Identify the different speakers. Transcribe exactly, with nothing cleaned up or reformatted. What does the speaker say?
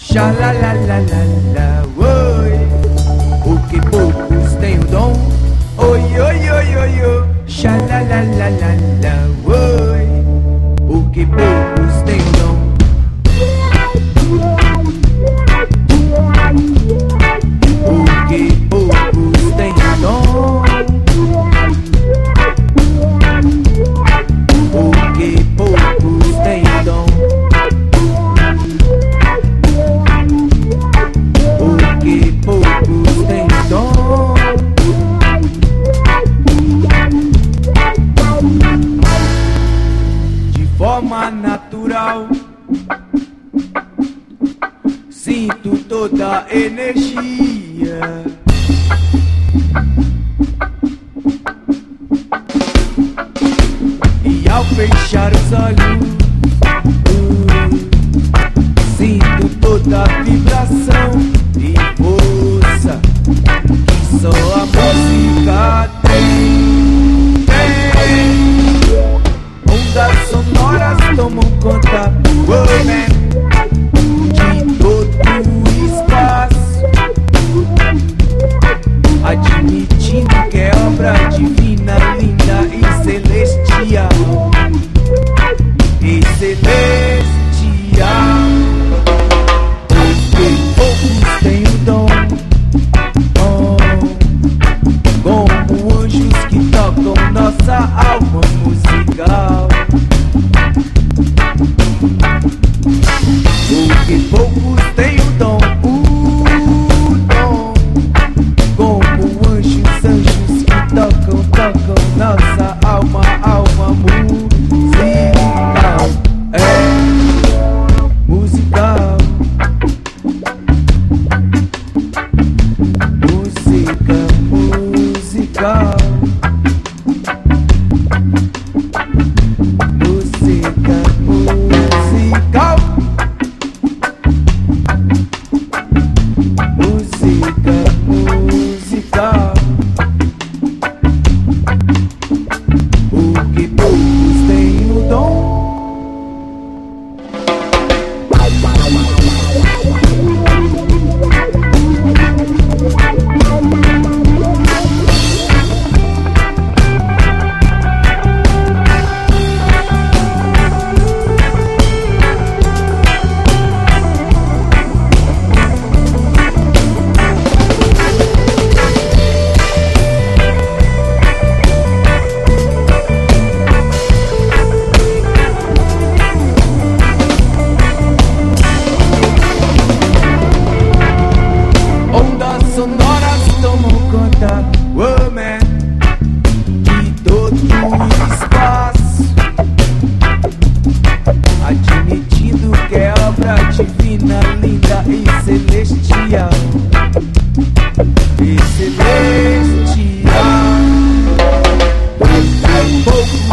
Speaker 1: Xalalalala, oi. Porque poucos têm o dom. Oi, oi, oi, oi, oi. Xalalalala, oi. Porque poucos têm o dom. Porque poucos têm o dom. Porque poucos têm o dom. Porque poucos têm o dom. De forma natural sinto toda a energia. E ao fechar os olhos, uh, sinto toda a vibração e força que só a música tem, tem. Ondas sonoras tomam conta, oh, man, de todo o espaço, admitindo que é obra divina, linda e celestial. E celestial. Porque poucos têm o dom, oh, como anjos que tocam nossa alma musical. Porque poucos têm o dom, o dom, como anjos, anjos que tocam, tocam nossa alma, alma musical. É musical. Música, musical. Música, musical. Música, musical. Porque poucos têm o dom. Sonoras tomam conta, oh, man, de todo o espaço, admitindo que é obra divina, linda e celestial. E celestial. Pouco